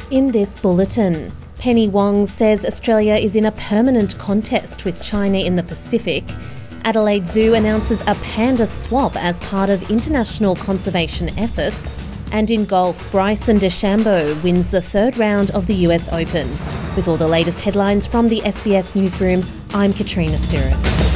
In this bulletin, Penny Wong says Australia is in a permanent contest with China in the Pacific. Adelaide Zoo announces a panda swap as part of international conservation efforts. And in golf, Bryson DeChambeau wins the third round of the US Open. With all the latest headlines from the SBS Newsroom, I'm Katrina Stirrett.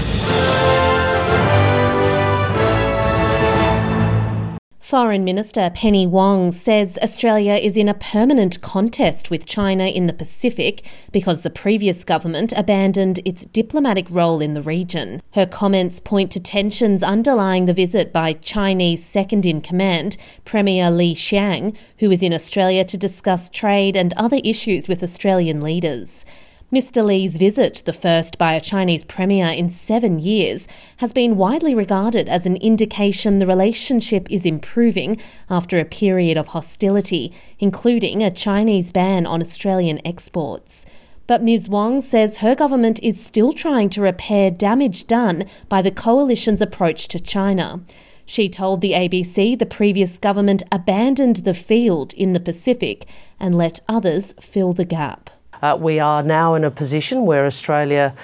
Foreign Minister Penny Wong says Australia is in a permanent contest with China in the Pacific because the previous government abandoned its diplomatic role in the region. Her comments point to tensions underlying the visit by Chinese second-in-command, Premier Li Qiang, who is in Australia to discuss trade and other issues with Australian leaders. Mr. Li's visit, the first by a Chinese premier in 7 years, has been widely regarded as an indication the relationship is improving after a period of hostility, including a Chinese ban on Australian exports. But Ms. Wong says her government is still trying to repair damage done by the coalition's approach to China. She told the ABC the previous government abandoned the field in the Pacific and let others fill the gap. We are now in a position where Australia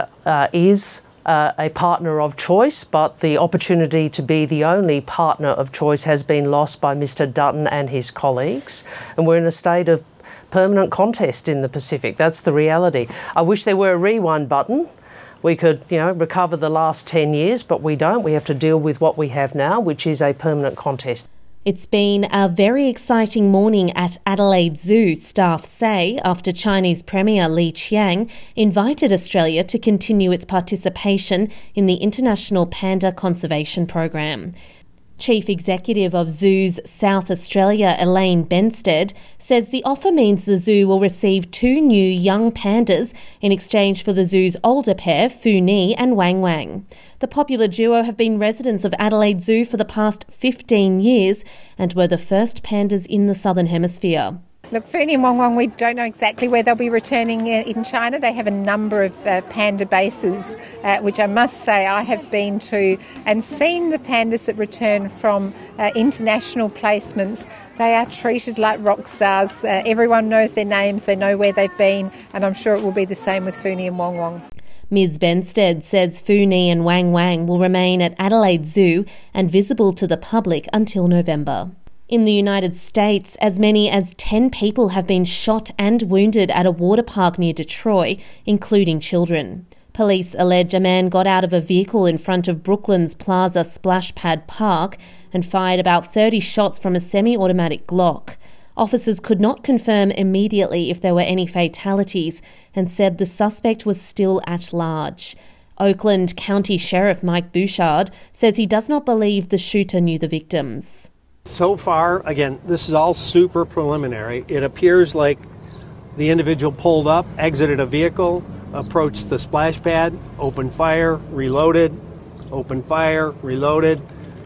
is a partner of choice, but the opportunity to be the only partner of choice has been lost by Mr. Dutton and his colleagues, and we're in a state of permanent contest in the Pacific. That's the reality. I wish there were a rewind button. We could, recover the last 10 years, but we don't. We have to deal with what we have now, which is a permanent contest. It's been a very exciting morning at Adelaide Zoo, staff say, after Chinese Premier Li Qiang invited Australia to continue its participation in the International Panda Conservation Program. Chief Executive of Zoos South Australia, Elaine Benstead, says the offer means the zoo will receive 2 new young pandas in exchange for the zoo's older pair, Fu Ni and Wang Wang. The popular duo have been residents of Adelaide Zoo for the past 15 years and were the first pandas in the Southern Hemisphere. Look, Fu Ni and Wang Wang, we don't know exactly where they'll be returning in China. They have a number of panda bases, which I must say I have been to and seen the pandas that return from international placements. They are treated like rock stars. Everyone knows their names, they know where they've been, and I'm sure it will be the same with Fu Ni and Wang Wang. Ms. Benstead says Fu Ni and Wang Wang will remain at Adelaide Zoo and visible to the public until November. In the United States, as many as 10 people have been shot and wounded at a water park near Detroit, including children. Police allege a man got out of a vehicle in front of Brooklyn's Plaza Splash Pad Park and fired about 30 shots from a semi-automatic Glock. Officers could not confirm immediately if there were any fatalities and said the suspect was still at large. Oakland County Sheriff Mike Bouchard says he does not believe the shooter knew the victims. So far, again, this is all super preliminary. It appears like the individual pulled up, exited a vehicle, approached the splash pad, opened fire, reloaded, opened fire, reloaded,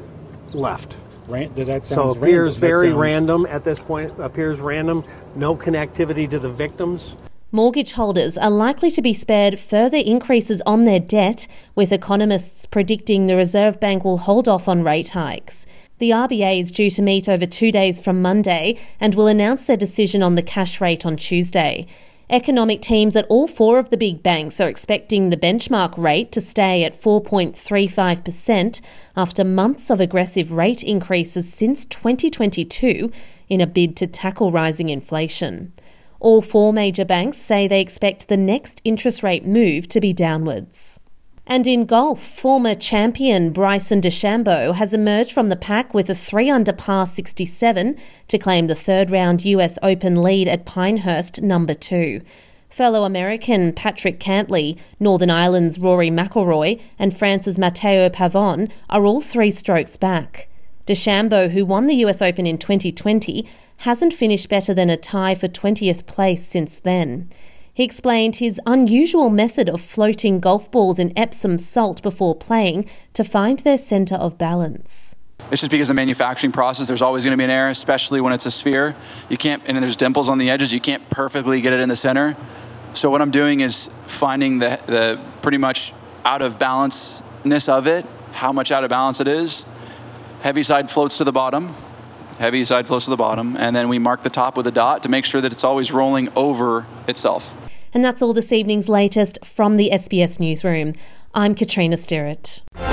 left. So it appears very random at this point, appears random, no connectivity to the victims. Mortgage holders are likely to be spared further increases on their debt, with economists predicting the Reserve Bank will hold off on rate hikes. The RBA is due to meet over 2 days from Monday and will announce their decision on the cash rate on Tuesday. Economic teams at all 4 of the big banks are expecting the benchmark rate to stay at 4.35% after months of aggressive rate increases since 2022 in a bid to tackle rising inflation. All 4 major banks say they expect the next interest rate move to be downwards. And in golf, former champion Bryson DeChambeau has emerged from the pack with a 3-under par 67 to claim the third-round US Open lead at Pinehurst number 2. Fellow American Patrick Cantlay, Northern Ireland's Rory McIlroy and France's Matteo Pavon are all 3 strokes back. DeChambeau, who won the US Open in 2020, hasn't finished better than a tie for 20th place since then. He explained his unusual method of floating golf balls in Epsom salt before playing to find their centre of balance. It's just because of the manufacturing process, there's always going to be an error, especially when it's a sphere. You can't, and there's dimples on the edges, you can't perfectly get it in the center. So what I'm doing is finding the pretty much out of balance-ness of it, how much out of balance it is. Heavy side floats to the bottom. heavy side flows to the bottom, and then we mark the top with a dot to make sure that it's always rolling over itself. And that's all this evening's latest from the SBS Newsroom. I'm Katrina Stirrett.